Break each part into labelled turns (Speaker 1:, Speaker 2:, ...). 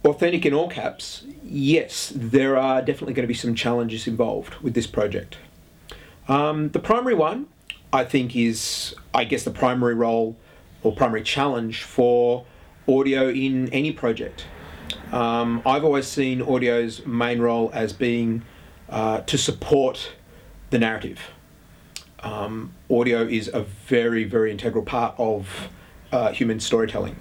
Speaker 1: Authentic in all caps, yes, there are definitely going to be some challenges involved with this project. The primary one, I think, is, I guess, the primary role or primary challenge for audio in any project. I've always seen audio's main role as being to support the narrative. Audio is a very, very integral part of human storytelling.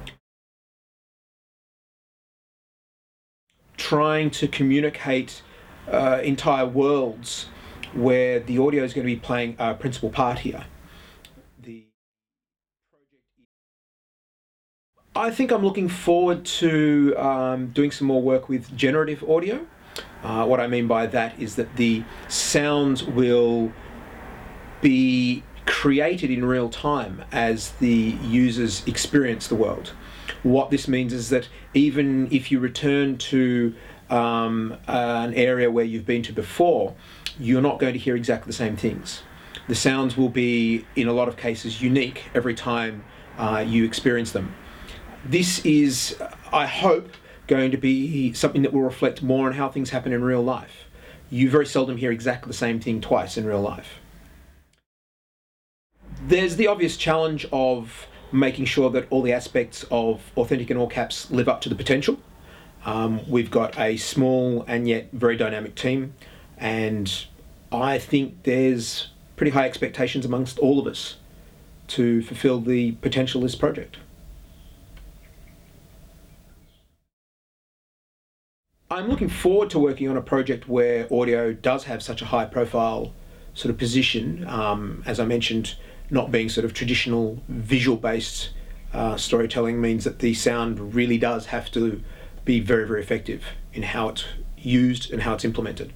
Speaker 1: Trying to communicate entire worlds where the audio is going to be playing a principal part here. I think I'm looking forward to doing some more work with generative audio. What I mean by that is that the sounds will be created in real time as the users experience the world. What this means is that even if you return to an area where you've been to before, you're not going to hear exactly the same things. The sounds will be, in a lot of cases, unique every time you experience them. This is, I hope, going to be something that will reflect more on how things happen in real life. You very seldom hear exactly the same thing twice in real life. There's the obvious challenge of making sure that all the aspects of Authentic in all caps live up to the potential. We've got a small and yet very dynamic team, and I think there's pretty high expectations amongst all of us to fulfill the potential of this project. I'm looking forward to working on a project where audio does have such a high profile sort of position, as I mentioned, not being sort of traditional visual based storytelling means that the sound really does have to be very, very effective in how it's used and how it's implemented.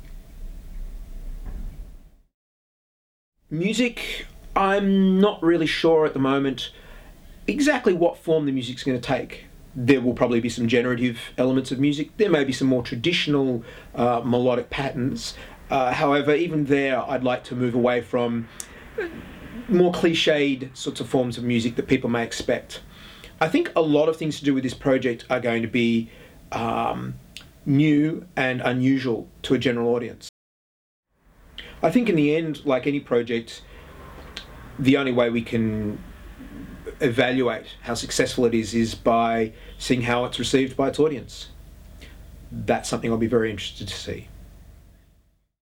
Speaker 1: Music, I'm not really sure at the moment exactly what form the music's going to take. There will probably be some generative elements of music. There may be some more traditional melodic patterns. However, even there, I'd like to move away from more cliched sorts of forms of music that people may expect. I think a lot of things to do with this project are going to be new and unusual to a general audience. I think in the end, like any project, the only way we can evaluate how successful it is by seeing how it's received by its audience. That's something I'll be very interested to see.